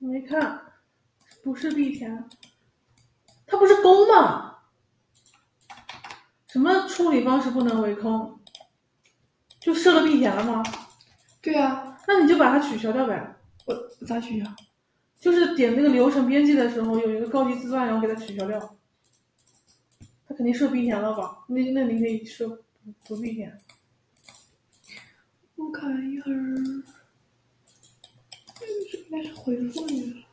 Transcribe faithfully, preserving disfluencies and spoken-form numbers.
没看，不是币田，它不是公吗？什么处理方式不能为空？就设了币田了吗？ 对啊， 那你就把它取消掉呗。 我咋取消？ 就是点那个流程编辑的时候有一个高级字段，然后给它取消掉。它肯定设币田了吧？那那你可以设不币田。 我看一会儿，这应该是回复你了。